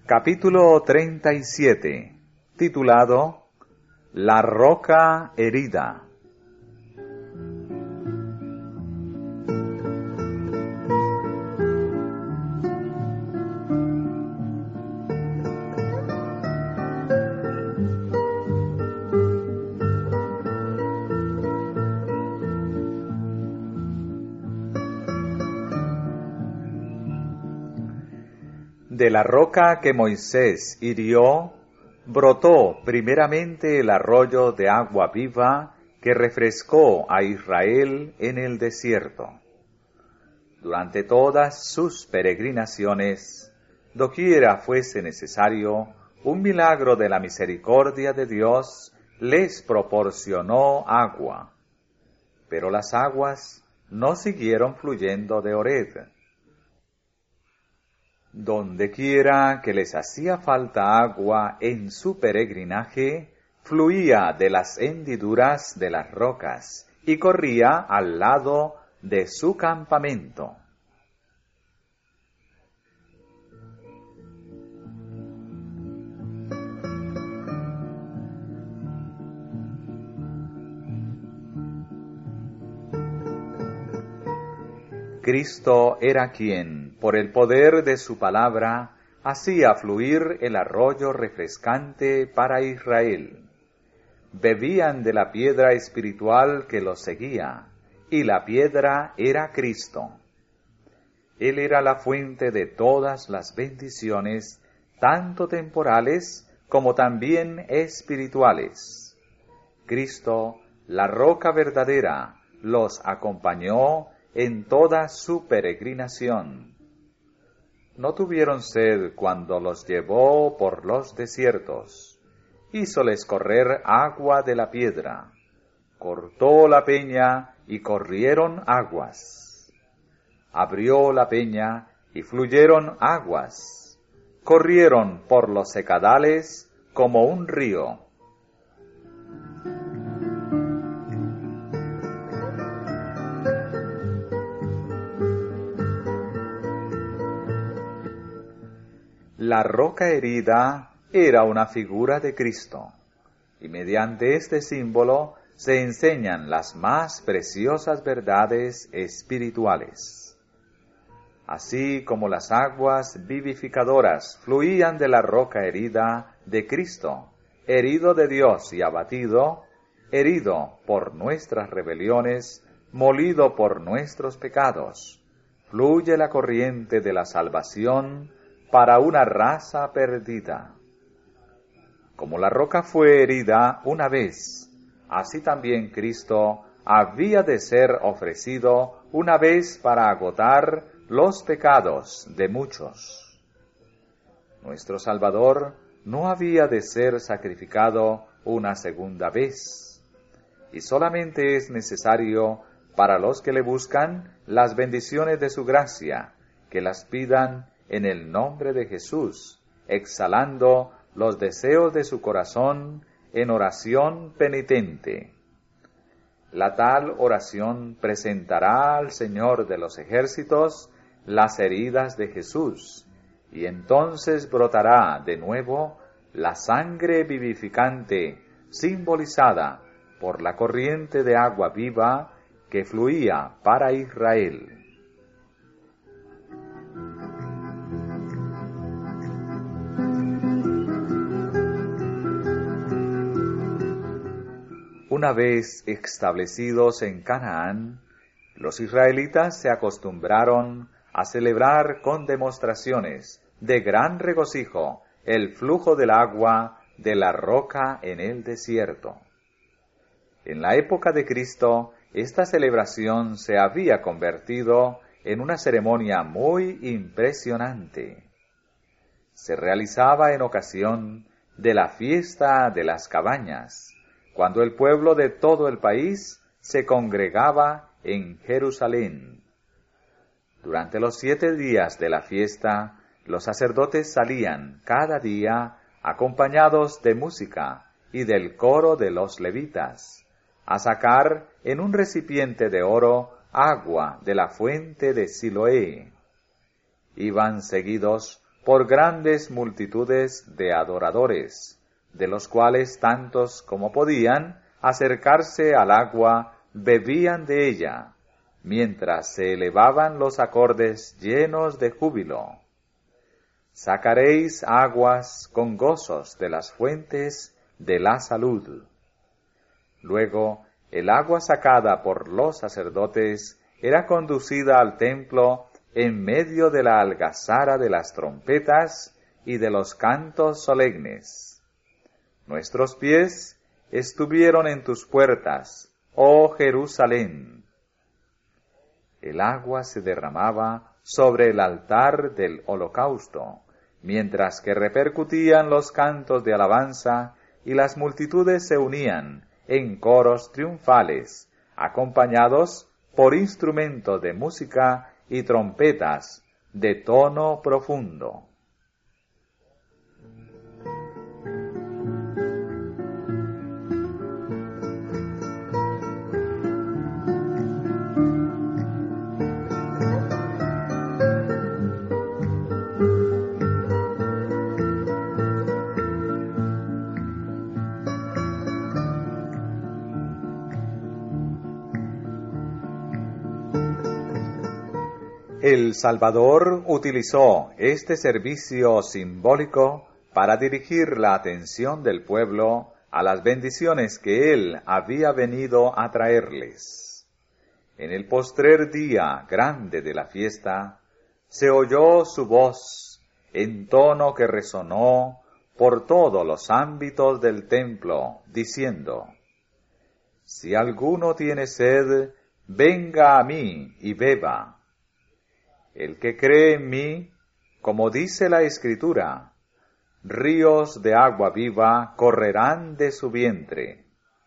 Capítulo 37, titulado La roca herida. De la roca que Moisés hirió, brotó primeramente el arroyo de agua viva que refrescó a Israel en el desierto. Durante todas sus peregrinaciones, doquiera fuese necesario, un milagro de la misericordia de Dios les proporcionó agua. Pero las aguas no siguieron fluyendo de Horeb. Donde quiera que les hacía falta agua en su peregrinaje, fluía de las hendiduras de las rocas y corría al lado de su campamento. Cristo era quien, por el poder de su palabra, hacía fluir el arroyo refrescante para Israel. Bebían de la piedra espiritual que los seguía, y la piedra era Cristo. Él era la fuente de todas las bendiciones, tanto temporales como también espirituales. Cristo, la roca verdadera, los acompañó en toda su peregrinación. No tuvieron sed cuando los llevó por los desiertos. Hízoles correr agua de la piedra. Cortó la peña y corrieron aguas. Abrió la peña y fluyeron aguas. Corrieron por los secadales como un río. La roca herida era una figura de Cristo, y mediante este símbolo se enseñan las más preciosas verdades espirituales. Así como las aguas vivificadoras fluían de la roca herida de Cristo, herido de Dios y abatido, herido por nuestras rebeliones, molido por nuestros pecados, fluye la corriente de la salvación para una raza perdida. Como la roca fue herida una vez, así también Cristo había de ser ofrecido una vez para agotar los pecados de muchos. Nuestro Salvador no había de ser sacrificado una segunda vez, y solamente es necesario para los que le buscan las bendiciones de su gracia, que las pidan en el nombre de Jesús, exhalando los deseos de su corazón en oración penitente. La tal oración presentará al Señor de los ejércitos las heridas de Jesús, y entonces brotará de nuevo la sangre vivificante simbolizada por la corriente de agua viva que fluía para Israel. Una vez establecidos en Canaán, los israelitas se acostumbraron a celebrar con demostraciones de gran regocijo el flujo del agua de la roca en el desierto. En la época de Cristo, esta celebración se había convertido en una ceremonia muy impresionante. Se realizaba en ocasión de la fiesta de las cabañas, cuando el pueblo de todo el país se congregaba en Jerusalén. Durante los 7 días de la fiesta, los sacerdotes salían cada día acompañados de música y del coro de los levitas, a sacar en un recipiente de oro agua de la fuente de Siloé. Iban seguidos por grandes multitudes de adoradores, de los cuales tantos como podían acercarse al agua bebían de ella, mientras se elevaban los acordes llenos de júbilo. Sacaréis aguas con gozos de las fuentes de la salud. Luego, el agua sacada por los sacerdotes era conducida al templo en medio de la algazara de las trompetas y de los cantos solemnes. Nuestros pies estuvieron en tus puertas, oh Jerusalén. El agua se derramaba sobre el altar del holocausto, mientras que repercutían los cantos de alabanza y las multitudes se unían en coros triunfales, acompañados por instrumentos de música y trompetas de tono profundo. El Salvador utilizó este servicio simbólico para dirigir la atención del pueblo a las bendiciones que Él había venido a traerles. En el postrer día grande de la fiesta, se oyó su voz en tono que resonó por todos los ámbitos del templo, diciendo: Si alguno tiene sed, venga a mí y beba. El que cree en mí, como dice la Escritura, ríos de agua viva correrán de su vientre.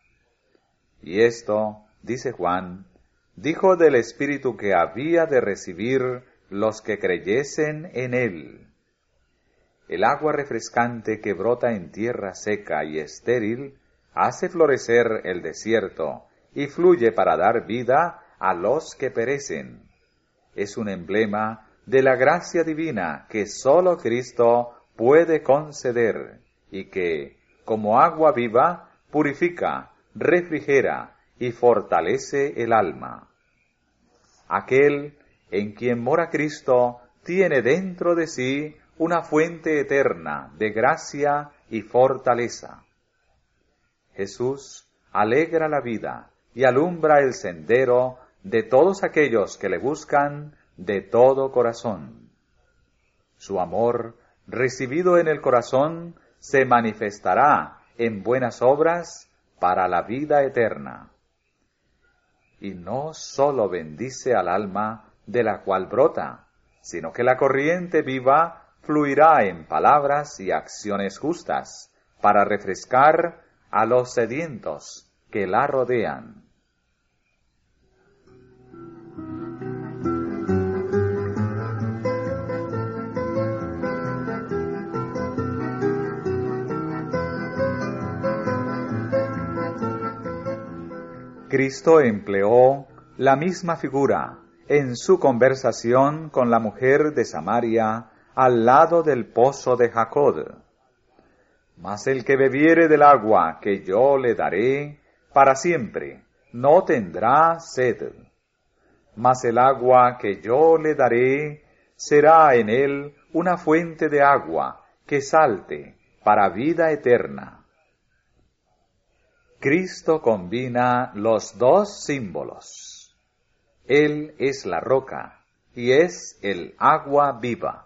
Y esto, dice Juan, dijo del Espíritu que había de recibir los que creyesen en él. El agua refrescante que brota en tierra seca y estéril hace florecer el desierto y fluye para dar vida a los que perecen. Es un emblema de la gracia divina que sólo Cristo puede conceder y que, como agua viva, purifica, refrigera y fortalece el alma. Aquel en quien mora Cristo tiene dentro de sí una fuente eterna de gracia y fortaleza. Jesús alegra la vida y alumbra el sendero de todos aquellos que le buscan de todo corazón. Su amor, recibido en el corazón, se manifestará en buenas obras para la vida eterna. Y no sólo bendice al alma de la cual brota, sino que la corriente viva fluirá en palabras y acciones justas para refrescar a los sedientos que la rodean. Cristo empleó la misma figura en su conversación con la mujer de Samaria al lado del pozo de Jacob. Mas el que bebiere del agua que yo le daré, para siempre no tendrá sed. Mas el agua que yo le daré será en él una fuente de agua que salte para vida eterna. Cristo combina los dos símbolos. Él es la roca y es el agua viva.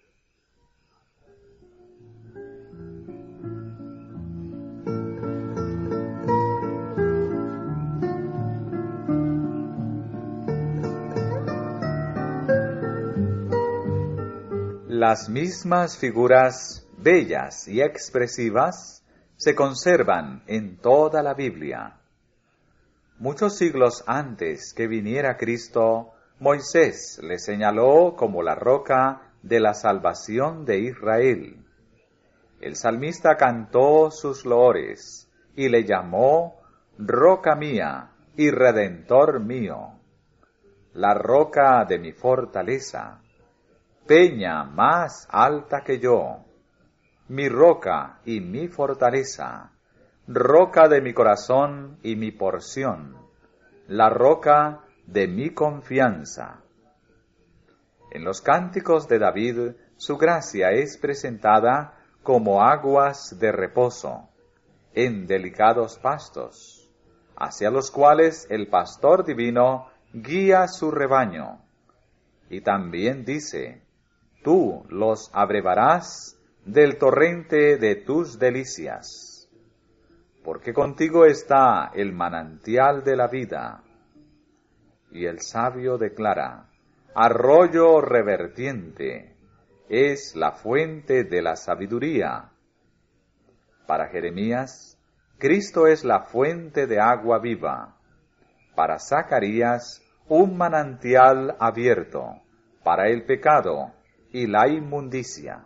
Las mismas figuras bellas y expresivas se conservan en toda la Biblia. Muchos siglos antes que viniera Cristo, Moisés le señaló como la roca de la salvación de Israel. El salmista cantó sus loores y le llamó roca mía y redentor mío, la roca de mi fortaleza. peña más alta que yo, mi roca y mi fortaleza, roca de mi corazón y mi porción, la roca de mi confianza. En los cánticos de David, su gracia es presentada como aguas de reposo, en delicados pastos, hacia los cuales el pastor divino guía su rebaño. Y también dice, tú los abrevarás del torrente de tus delicias, porque contigo está el manantial de la vida. Y el sabio declara, arroyo revertiente es la fuente de la sabiduría. Para Jeremías, Cristo es la fuente de agua viva. Para Zacarías, un manantial abierto para el pecado y la inmundicia.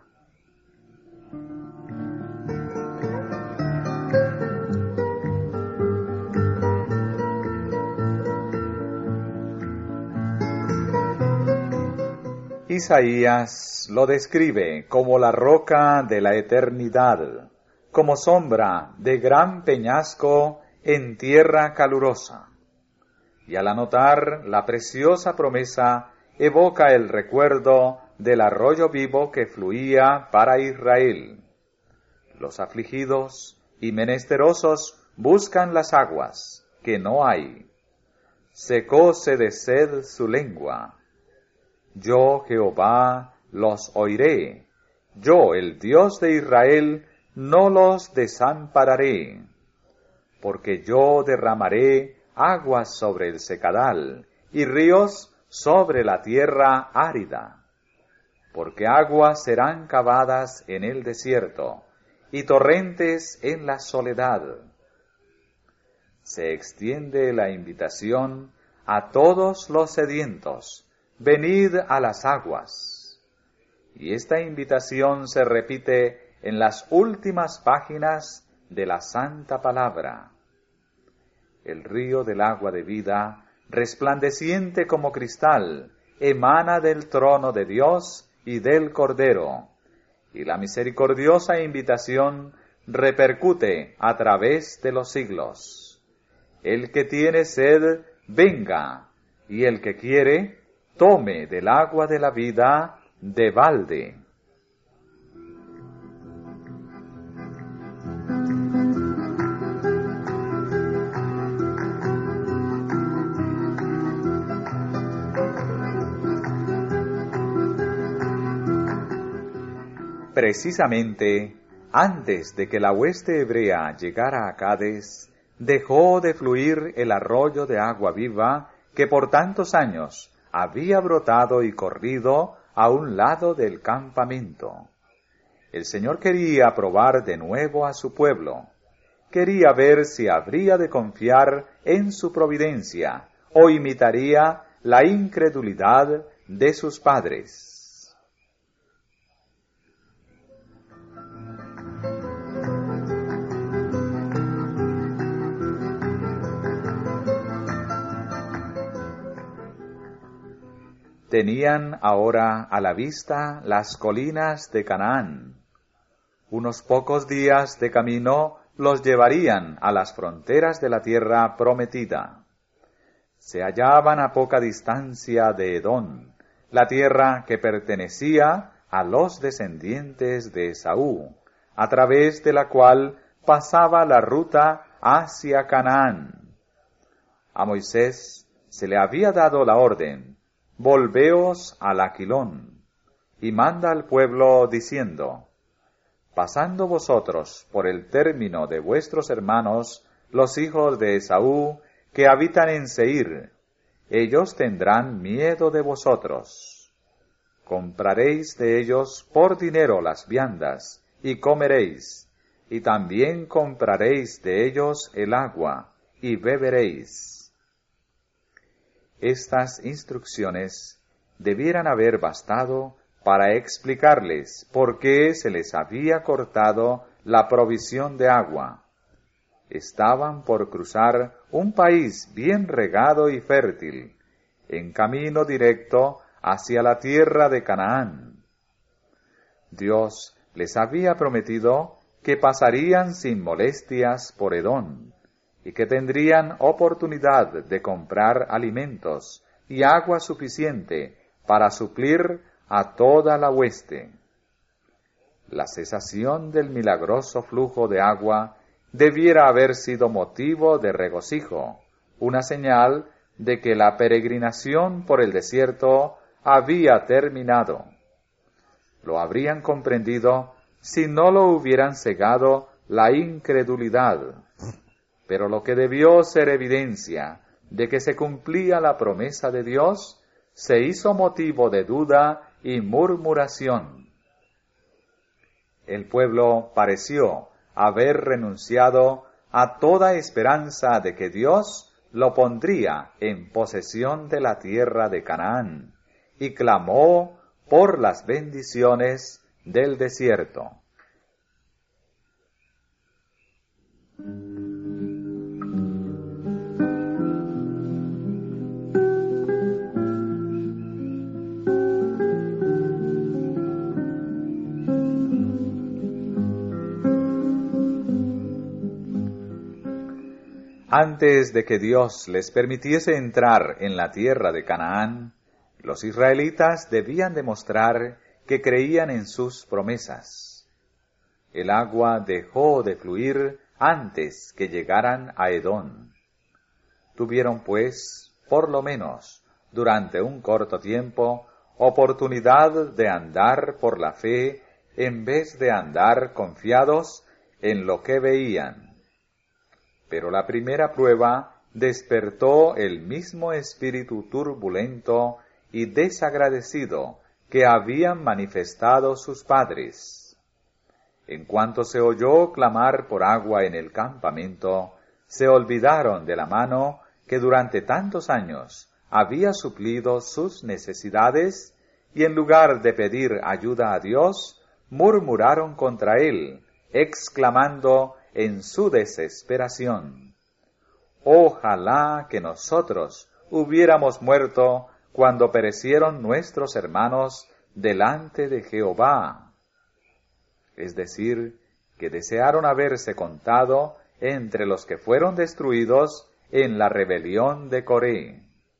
Isaías lo describe como la roca de la eternidad, como sombra de gran peñasco en tierra calurosa. Y al anotar la preciosa promesa, evoca el recuerdo del arroyo vivo que fluía para Israel. Los afligidos y menesterosos buscan las aguas, que no hay. Secóse de sed su lengua. Yo, Jehová, los oiré. Yo, el Dios de Israel, no los desampararé. Porque yo derramaré aguas sobre el secadal y ríos sobre la tierra árida. Porque aguas serán cavadas en el desierto y torrentes en la soledad. Se extiende la invitación a todos los sedientos. Venid a las aguas. Y esta invitación se repite en las últimas páginas de la Santa Palabra. El río del agua de vida, resplandeciente como cristal, emana del trono de Dios y del Cordero, y la misericordiosa invitación repercute a través de los siglos. El que tiene sed, venga, y el que quiere, tome del agua de la vida de balde. Precisamente, antes de que la hueste hebrea llegara a Cades, dejó de fluir el arroyo de agua viva que por tantos años había brotado y corrido a un lado del campamento. El Señor quería probar de nuevo a su pueblo. Quería ver si habría de confiar en su providencia o imitaría la incredulidad de sus padres. Tenían ahora a la vista las colinas de Canaán. Unos pocos días de camino los llevarían a las fronteras de la tierra prometida. Se hallaban a poca distancia de Edom, la tierra que pertenecía a los descendientes de Esaú, a través de la cual pasaba la ruta hacia Canaán. A Moisés se le había dado la orden: volveos al Aquilón, y manda al pueblo diciendo: pasando vosotros por el término de vuestros hermanos, los hijos de Esaú, que habitan en Seir, ellos tendrán miedo de vosotros. Compraréis de ellos por dinero las viandas, y comeréis, y también compraréis de ellos el agua, y beberéis. Estas instrucciones debieran haber bastado para explicarles por qué se les había cortado la provisión de agua. Estaban por cruzar un país bien regado y fértil, en camino directo hacia la tierra de Canaán. Dios les había prometido que pasarían sin molestias por Edom, y que tendrían oportunidad de comprar alimentos y agua suficiente para suplir a toda la hueste. La cesación del milagroso flujo de agua debiera haber sido motivo de regocijo, una señal de que la peregrinación por el desierto había terminado. Lo habrían comprendido si no lo hubieran cegado la incredulidad, pero lo que debió ser evidencia de que se cumplía la promesa de Dios, se hizo motivo de duda y murmuración. El pueblo pareció haber renunciado a toda esperanza de que Dios lo pondría en posesión de la tierra de Canaán, y clamó por las bendiciones del desierto. Antes de que Dios les permitiese entrar en la tierra de Canaán, los israelitas debían demostrar que creían en sus promesas. El agua dejó de fluir antes que llegaran a Edom. Tuvieron, pues, por lo menos, durante un corto tiempo, oportunidad de andar por la fe en vez de andar confiados en lo que veían. Pero la primera prueba despertó el mismo espíritu turbulento y desagradecido que habían manifestado sus padres. En cuanto se oyó clamar por agua en el campamento, se olvidaron de la mano que durante tantos años había suplido sus necesidades, y en lugar de pedir ayuda a Dios, murmuraron contra él, exclamando en su desesperación: «Ojalá que nosotros hubiéramos muerto cuando perecieron nuestros hermanos delante de Jehová». Es decir, que desearon haberse contado entre los que fueron destruidos en la rebelión de Coré.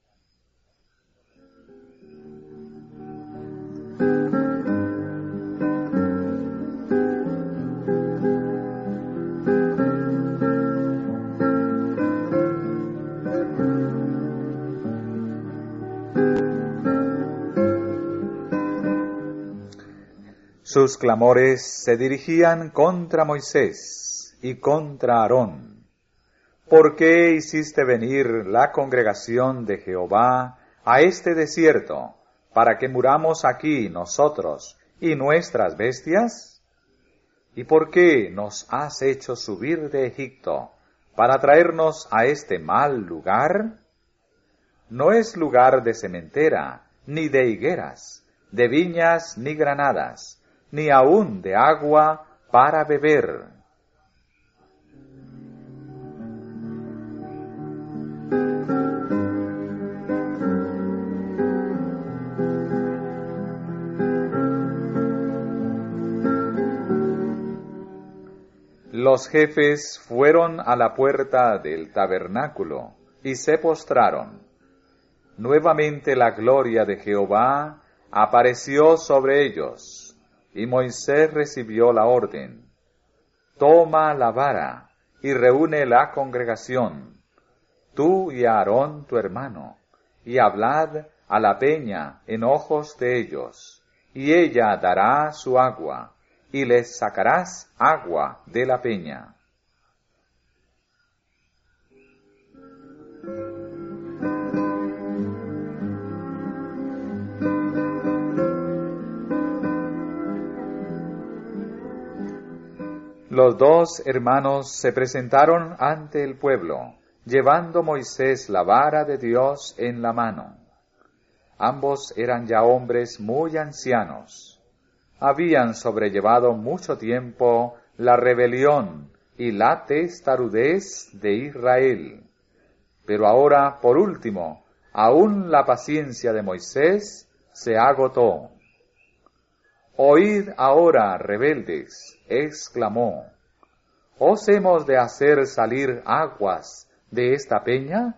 Sus clamores se dirigían contra Moisés y contra Aarón. ¿Por qué hiciste venir la congregación de Jehová a este desierto, para que muramos aquí nosotros y nuestras bestias? ¿Y por qué nos has hecho subir de Egipto, para traernos a este mal lugar? No es lugar de sementera, ni de higueras, de viñas ni granadas, ni aun de agua para beber. Los jefes fueron a la puerta del tabernáculo y se postraron. Nuevamente la gloria de Jehová apareció sobre ellos. Y Moisés recibió la orden: «Toma la vara y reúne la congregación, tú y Aarón tu hermano, y hablad a la peña en ojos de ellos, y ella dará su agua, y les sacarás agua de la peña». Los dos hermanos se presentaron ante el pueblo, llevando Moisés la vara de Dios en la mano. Ambos eran ya hombres muy ancianos. Habían sobrellevado mucho tiempo la rebelión y la testarudez de Israel. Pero ahora, por último, aún la paciencia de Moisés se agotó. Oíd ahora, rebeldes, exclamó, ¿os hemos de hacer salir aguas de esta peña?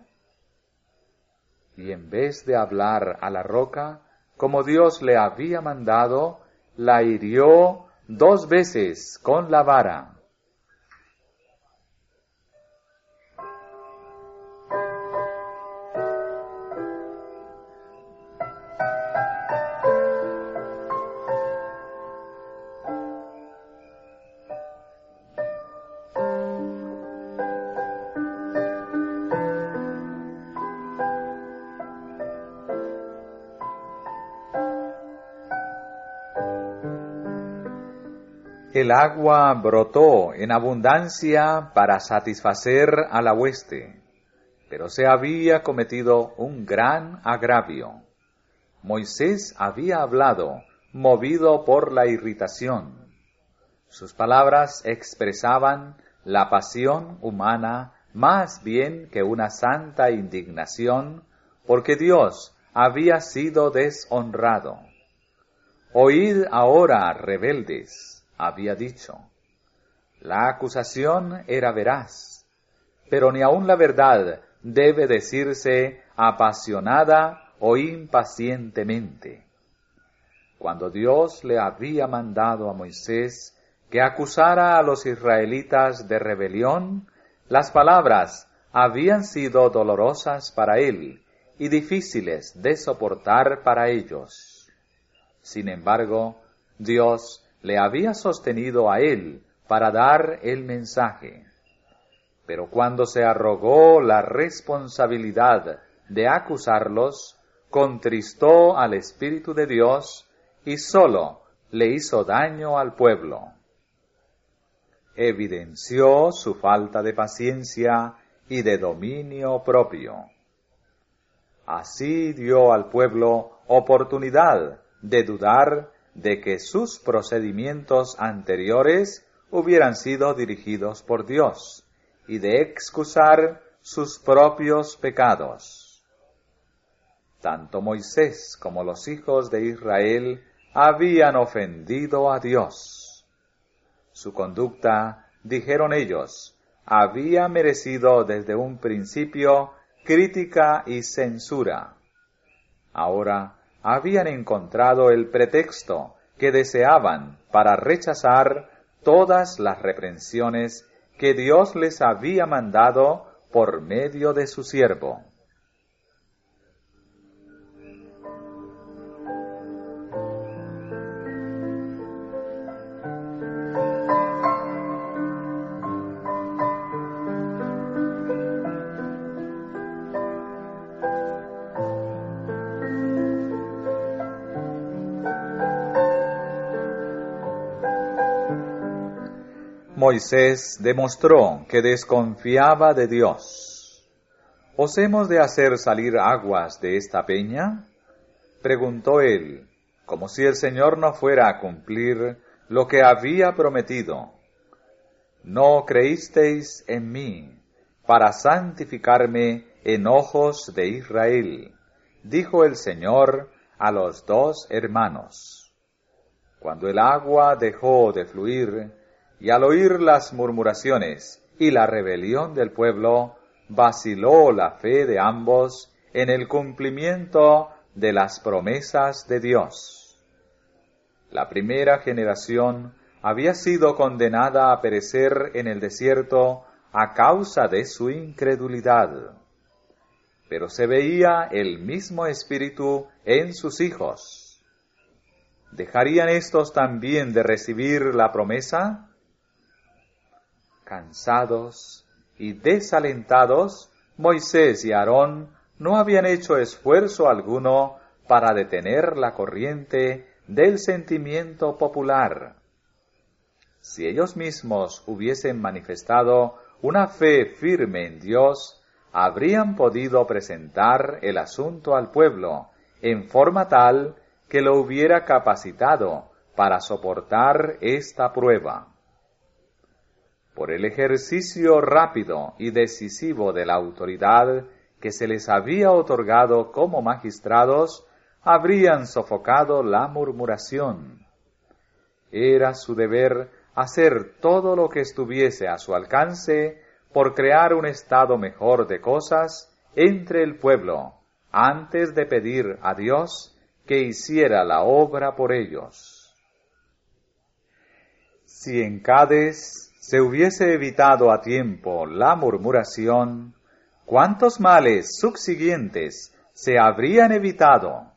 Y en vez de hablar a la roca, como Dios le había mandado, la hirió 2 veces con la vara. El agua brotó en abundancia para satisfacer a la hueste, pero se había cometido un gran agravio. Moisés había hablado, movido por la irritación. Sus palabras expresaban la pasión humana más bien que una santa indignación, porque Dios había sido deshonrado. Oíd ahora, rebeldes, había dicho. La acusación era veraz, pero ni aun la verdad debe decirse apasionada o impacientemente. Cuando Dios le había mandado a Moisés que acusara a los israelitas de rebelión, las palabras habían sido dolorosas para él y difíciles de soportar para ellos. Sin embargo, Dios le había sostenido a él para dar el mensaje. Pero cuando se arrogó la responsabilidad de acusarlos, contristó al Espíritu de Dios y solo le hizo daño al pueblo. Evidenció su falta de paciencia y de dominio propio. Así dio al pueblo oportunidad de dudar de que sus procedimientos anteriores hubieran sido dirigidos por Dios y de excusar sus propios pecados. Tanto Moisés como los hijos de Israel habían ofendido a Dios. Su conducta, dijeron ellos, había merecido desde un principio crítica y censura. Ahora habían encontrado el pretexto que deseaban para rechazar todas las reprensiones que Dios les había mandado por medio de su siervo. Moisés demostró que desconfiaba de Dios. ¿Os hemos de hacer salir aguas de esta peña? Preguntó él, como si el Señor no fuera a cumplir lo que había prometido. No creísteis en mí para santificarme en ojos de Israel, dijo el Señor a los 2 hermanos. Cuando el agua dejó de fluir, y al oír las murmuraciones y la rebelión del pueblo, vaciló la fe de ambos en el cumplimiento de las promesas de Dios. La primera generación había sido condenada a perecer en el desierto a causa de su incredulidad. Pero se veía el mismo espíritu en sus hijos. ¿Dejarían estos también de recibir la promesa? Cansados y desalentados, Moisés y Aarón no habían hecho esfuerzo alguno para detener la corriente del sentimiento popular. Si ellos mismos hubiesen manifestado una fe firme en Dios, habrían podido presentar el asunto al pueblo en forma tal que lo hubiera capacitado para soportar esta prueba. Por el ejercicio rápido y decisivo de la autoridad que se les había otorgado como magistrados, habrían sofocado la murmuración. Era su deber hacer todo lo que estuviese a su alcance por crear un estado mejor de cosas entre el pueblo, antes de pedir a Dios que hiciera la obra por ellos. Si en Cádiz se hubiese evitado a tiempo la murmuración, ¿cuántos males subsiguientes se habrían evitado?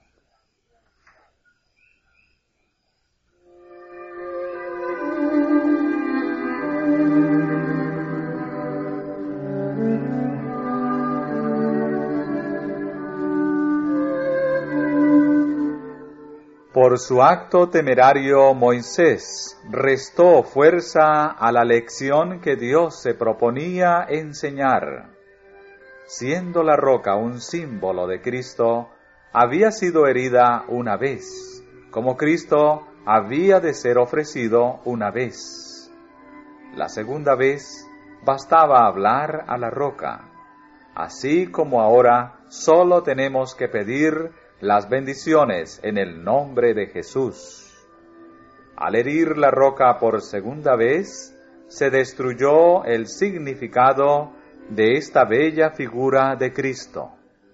Por su acto temerario, Moisés restó fuerza a la lección que Dios se proponía enseñar. Siendo la roca un símbolo de Cristo, había sido herida una vez, como Cristo había de ser ofrecido una vez. La segunda vez bastaba hablar a la roca, así como ahora solo tenemos que pedir las bendiciones en el nombre de Jesús. Al herir la roca por segunda vez, se destruyó el significado de esta bella figura de Cristo.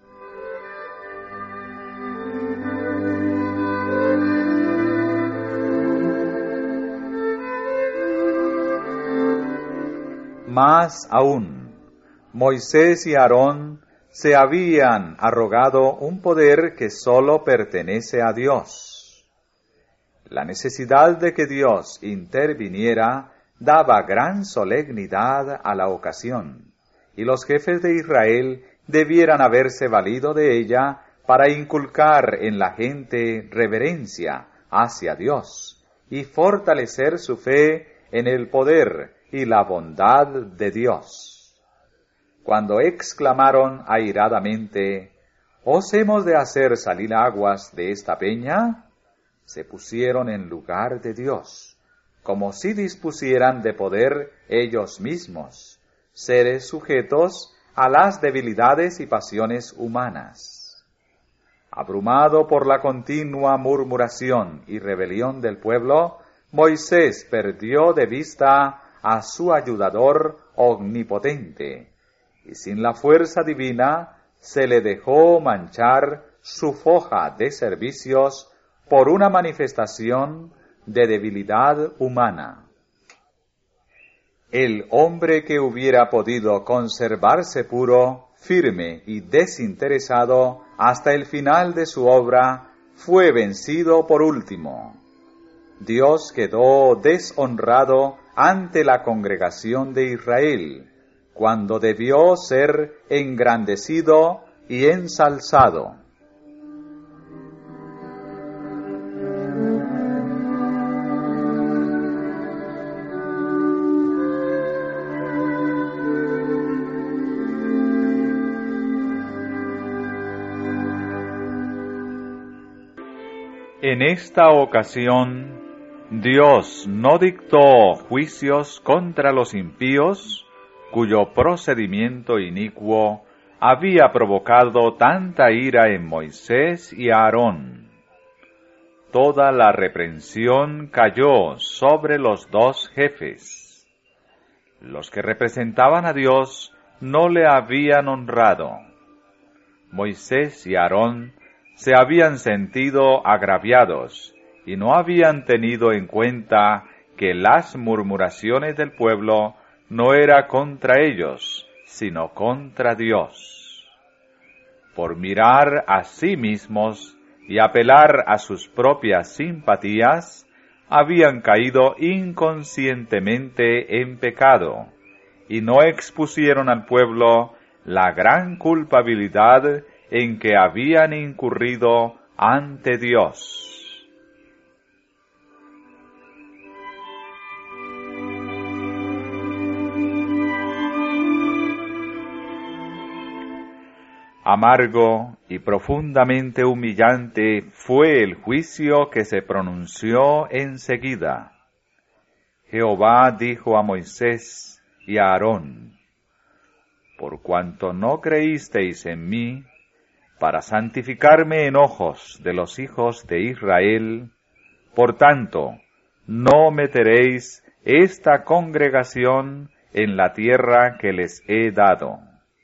Más aún, Moisés y Aarón se habían arrogado un poder que sólo pertenece a Dios. La necesidad de que Dios interviniera daba gran solemnidad a la ocasión, y los jefes de Israel debieran haberse valido de ella para inculcar en la gente reverencia hacia Dios y fortalecer su fe en el poder y la bondad de Dios. Cuando exclamaron airadamente, ¿os hemos de hacer salir aguas de esta peña?, se pusieron en lugar de Dios, como si dispusieran de poder ellos mismos, seres sujetos a las debilidades y pasiones humanas. Abrumado por la continua murmuración y rebelión del pueblo, Moisés perdió de vista a su ayudador omnipotente, y sin la fuerza divina se le dejó manchar su foja de servicios por una manifestación de debilidad humana. El hombre que hubiera podido conservarse puro, firme y desinteresado hasta el final de su obra, fue vencido por último. Dios quedó deshonrado ante la congregación de Israel, cuando debió ser engrandecido y ensalzado. En esta ocasión, Dios no dictó juicios contra los impíos, cuyo procedimiento inicuo había provocado tanta ira en Moisés y Aarón. Toda la reprensión cayó sobre los dos jefes. Los que representaban a Dios no le habían honrado. Moisés y Aarón se habían sentido agraviados y no habían tenido en cuenta que las murmuraciones del pueblo no era contra ellos, sino contra Dios. Por mirar a sí mismos y apelar a sus propias simpatías, habían caído inconscientemente en pecado, y no expusieron al pueblo la gran culpabilidad en que habían incurrido ante Dios. Amargo y profundamente humillante fue el juicio que se pronunció enseguida. Jehová dijo a Moisés y a Aarón: por cuanto no creísteis en mí, para santificarme en ojos de los hijos de Israel, por tanto, no meteréis esta congregación en la tierra que les he dado.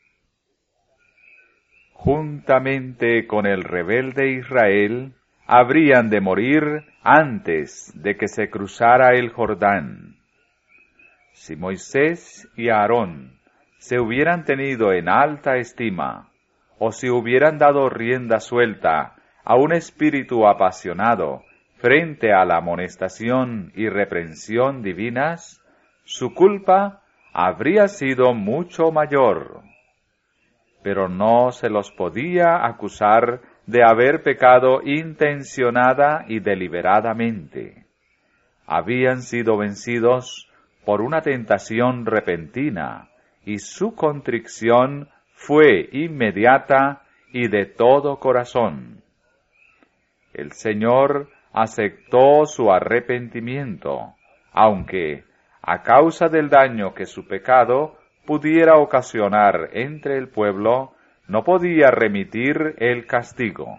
Juntamente con el rebelde Israel, habrían de morir antes de que se cruzara el Jordán. Si Moisés y Aarón se hubieran tenido en alta estima, o si hubieran dado rienda suelta a un espíritu apasionado frente a la amonestación y reprensión divinas, su culpa habría sido mucho mayor. Pero no se los podía acusar de haber pecado intencionada y deliberadamente. Habían sido vencidos por una tentación repentina, y su contrición fue inmediata y de todo corazón. El Señor aceptó su arrepentimiento, aunque, a causa del daño que su pecado pudiera ocasionar entre el pueblo, no podía remitir el castigo.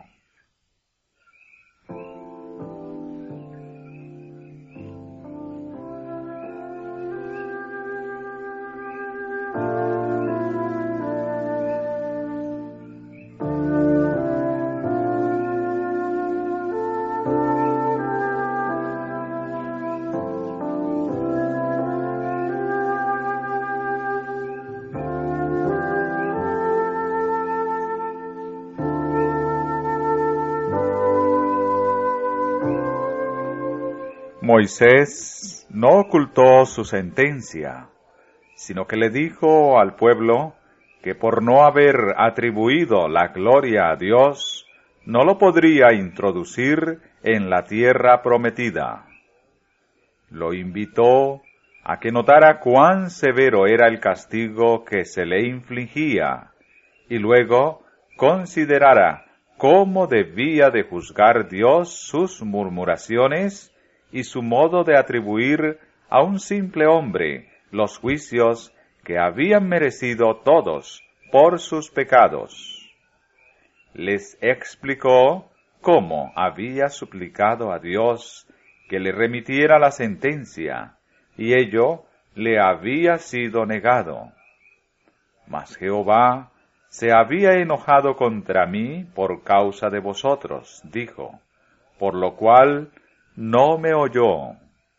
Moisés no ocultó su sentencia, sino que le dijo al pueblo que por no haber atribuido la gloria a Dios, no lo podría introducir en la tierra prometida. Lo invitó a que notara cuán severo era el castigo que se le infligía, y luego considerara cómo debía de juzgar Dios sus murmuraciones y su modo de atribuir a un simple hombre los juicios que habían merecido todos por sus pecados. Les explicó cómo había suplicado a Dios que le remitiera la sentencia, y ello le había sido negado. Mas Jehová se había enojado contra mí por causa de vosotros, dijo, por lo cual no me oyó.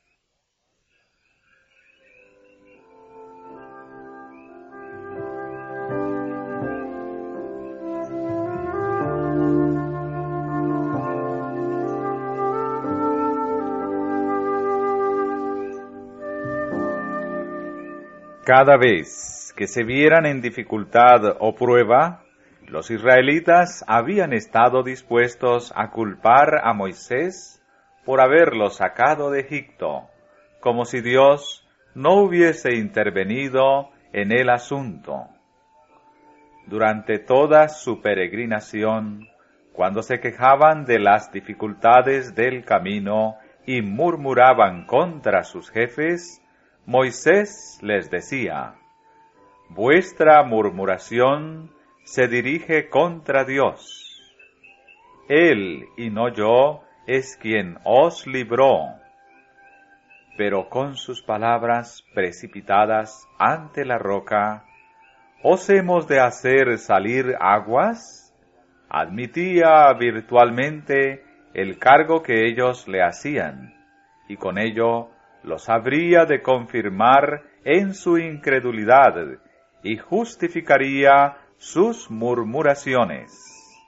Cada vez que se vieran en dificultad o prueba, los israelitas habían estado dispuestos a culpar a Moisés por haberlo sacado de Egipto, como si Dios no hubiese intervenido en el asunto. Durante toda su peregrinación, cuando se quejaban de las dificultades del camino y murmuraban contra sus jefes, Moisés les decía, «Vuestra murmuración se dirige contra Dios. Él, y no yo, es quien os libró». Pero con sus palabras precipitadas ante la roca, ¿os hemos de hacer salir aguas? Admitía virtualmente el cargo que ellos le hacían, y con ello los habría de confirmar en su incredulidad y justificaría sus murmuraciones.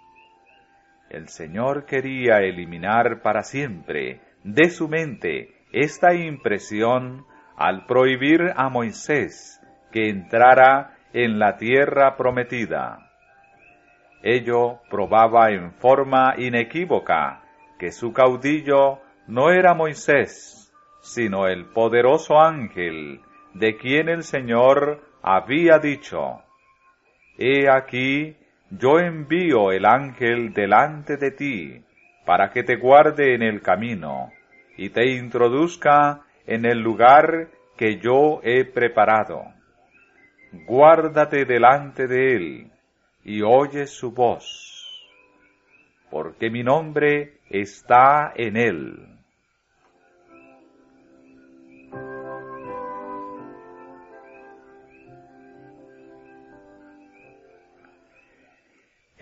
El Señor quería eliminar para siempre de su mente esta impresión al prohibir a Moisés que entrara en la tierra prometida. Ello probaba en forma inequívoca que su caudillo no era Moisés, sino el poderoso ángel de quien el Señor había dicho, «He aquí, yo envío el ángel delante de ti, para que te guarde en el camino, y te introduzca en el lugar que yo he preparado. Guárdate delante de él, y oye su voz, porque mi nombre está en él».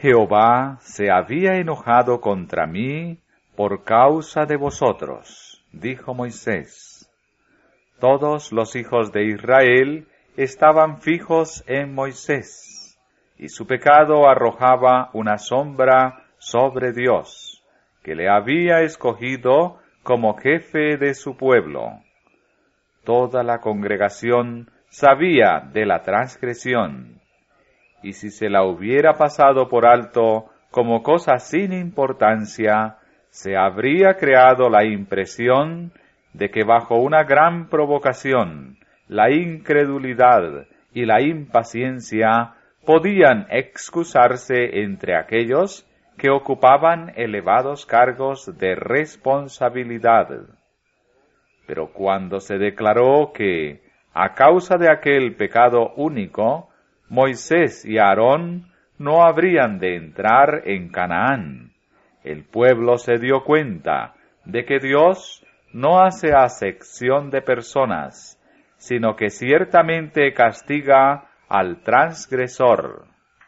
Jehová se había enojado contra mí por causa de vosotros, dijo Moisés. Todos los hijos de Israel estaban fijos en Moisés, y su pecado arrojaba una sombra sobre Dios, que le había escogido como jefe de su pueblo. Toda la congregación sabía de la transgresión, y si se la hubiera pasado por alto como cosa sin importancia, se habría creado la impresión de que bajo una gran provocación, la incredulidad y la impaciencia podían excusarse entre aquellos que ocupaban elevados cargos de responsabilidad. Pero cuando se declaró que, a causa de aquel pecado único, Moisés y Aarón no habrían de entrar en Canaán, el pueblo se dio cuenta de que Dios no hace acepción de personas, sino que ciertamente castiga al transgresor.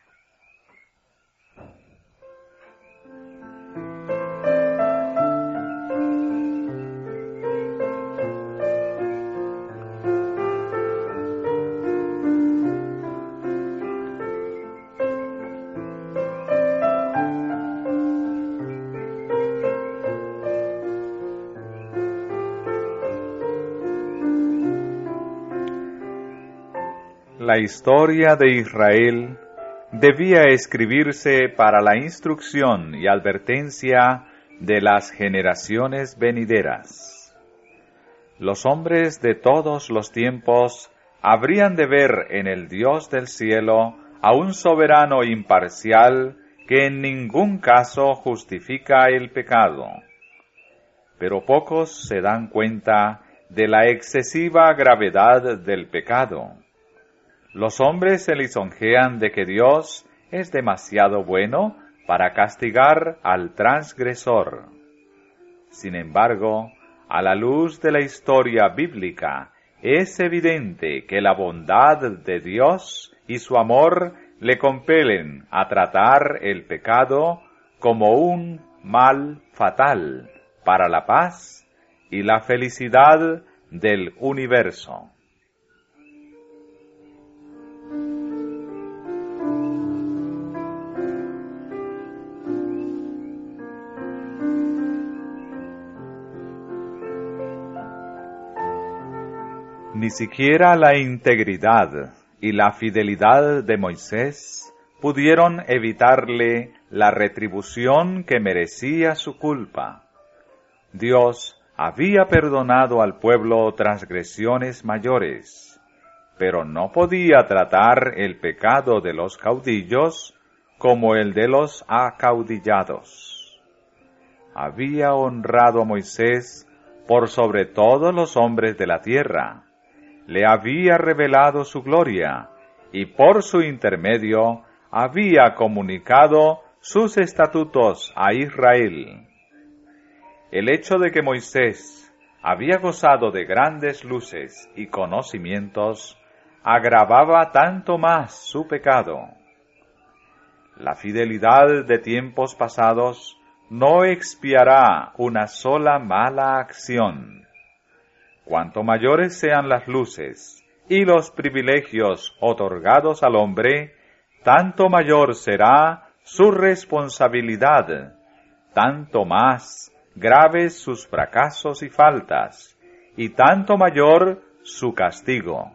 La historia de Israel debía escribirse para la instrucción y advertencia de las generaciones venideras. Los hombres de todos los tiempos habrían de ver en el Dios del cielo a un soberano imparcial que en ningún caso justifica el pecado. Pero pocos se dan cuenta de la excesiva gravedad del pecado. Los hombres se lisonjean de que Dios es demasiado bueno para castigar al transgresor. Sin embargo, a la luz de la historia bíblica, es evidente que la bondad de Dios y su amor le compelen a tratar el pecado como un mal fatal para la paz y la felicidad del universo. Ni siquiera la integridad y la fidelidad de Moisés pudieron evitarle la retribución que merecía su culpa. Dios había perdonado al pueblo transgresiones mayores, pero no podía tratar el pecado de los caudillos como el de los acaudillados. Había honrado a Moisés por sobre todos los hombres de la tierra. Le había revelado su gloria, y por su intermedio había comunicado sus estatutos a Israel. El hecho de que Moisés había gozado de grandes luces y conocimientos agravaba tanto más su pecado. La fidelidad de tiempos pasados no expiará una sola mala acción. Cuanto mayores sean las luces y los privilegios otorgados al hombre, tanto mayor será su responsabilidad, tanto más graves sus fracasos y faltas, y tanto mayor su castigo.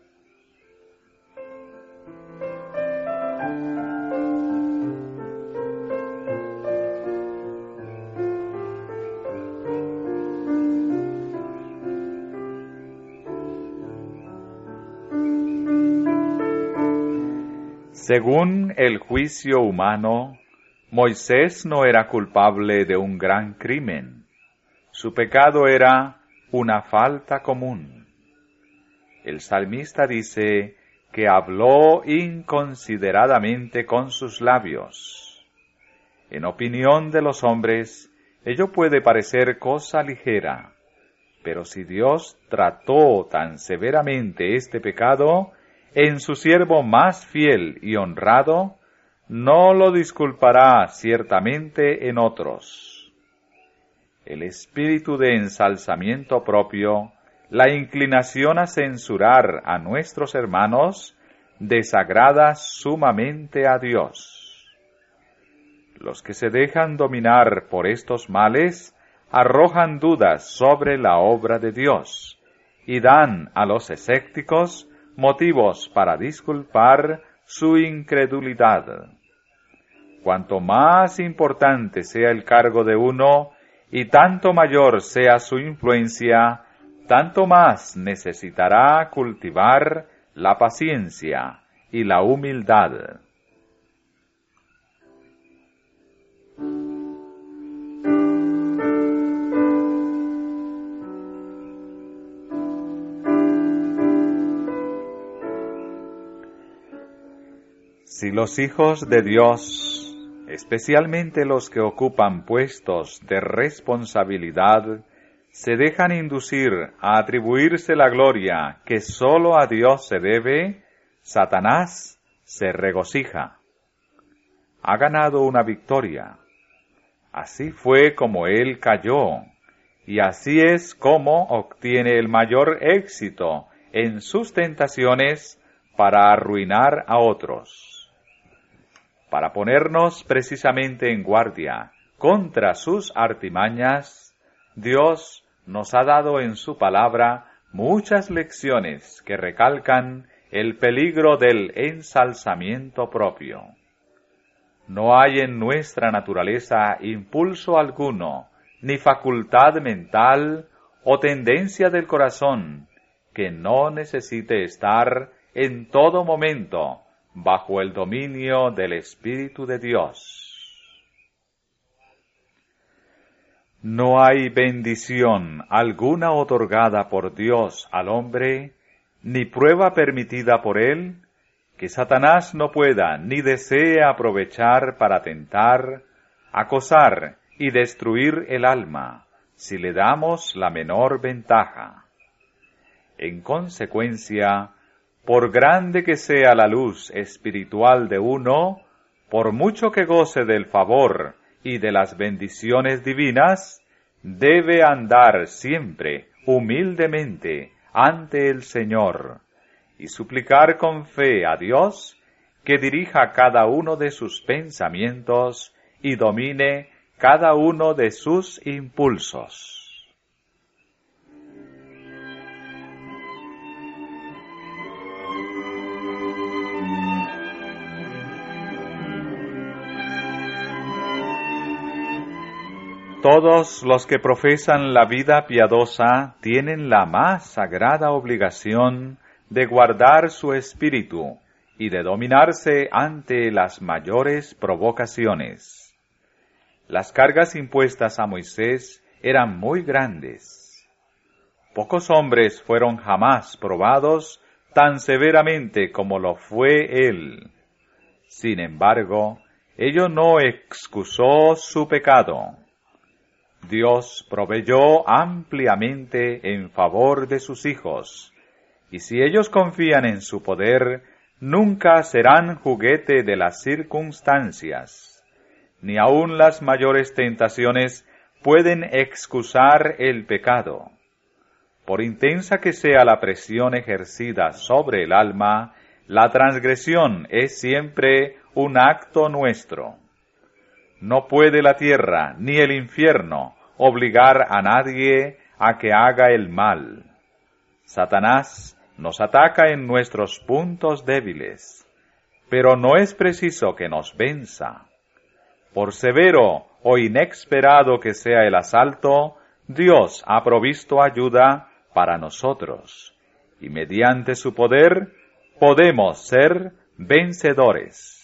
Según el juicio humano, Moisés no era culpable de un gran crimen. Su pecado era una falta común. El salmista dice que habló inconsideradamente con sus labios. En opinión de los hombres, ello puede parecer cosa ligera, pero si Dios trató tan severamente este pecado, en su siervo más fiel y honrado, no lo disculpará ciertamente en otros. El espíritu de ensalzamiento propio, la inclinación a censurar a nuestros hermanos, desagrada sumamente a Dios. Los que se dejan dominar por estos males arrojan dudas sobre la obra de Dios y dan a los escépticos motivos para disculpar su incredulidad. Cuanto más importante sea el cargo de uno y tanto mayor sea su influencia, tanto más necesitará cultivar la paciencia y la humildad. Si los hijos de Dios, especialmente los que ocupan puestos de responsabilidad, se dejan inducir a atribuirse la gloria que sólo a Dios se debe, Satanás se regocija. Ha ganado una victoria. Así fue como él cayó, y así es como obtiene el mayor éxito en sus tentaciones para arruinar a otros. Para ponernos precisamente en guardia contra sus artimañas, Dios nos ha dado en su palabra muchas lecciones que recalcan el peligro del ensalzamiento propio. No hay en nuestra naturaleza impulso alguno, ni facultad mental o tendencia del corazón que no necesite estar en todo momento bajo el dominio del Espíritu de Dios. No hay bendición alguna otorgada por Dios al hombre, ni prueba permitida por él, que Satanás no pueda ni desee aprovechar para tentar, acosar y destruir el alma, si le damos la menor ventaja. En consecuencia, por grande que sea la luz espiritual de uno, por mucho que goce del favor y de las bendiciones divinas, debe andar siempre humildemente ante el Señor y suplicar con fe a Dios que dirija cada uno de sus pensamientos y domine cada uno de sus impulsos. Todos los que profesan la vida piadosa tienen la más sagrada obligación de guardar su espíritu y de dominarse ante las mayores provocaciones. Las cargas impuestas a Moisés eran muy grandes. Pocos hombres fueron jamás probados tan severamente como lo fue él. Sin embargo, ello no excusó su pecado. Dios proveyó ampliamente en favor de sus hijos, y si ellos confían en su poder, nunca serán juguete de las circunstancias, ni aun las mayores tentaciones pueden excusar el pecado. Por intensa que sea la presión ejercida sobre el alma, la transgresión es siempre un acto nuestro. No puede la tierra ni el infierno obligar a nadie a que haga el mal. Satanás nos ataca en nuestros puntos débiles, pero no es preciso que nos venza. Por severo o inesperado que sea el asalto, Dios ha provisto ayuda para nosotros, y mediante su poder podemos ser vencedores.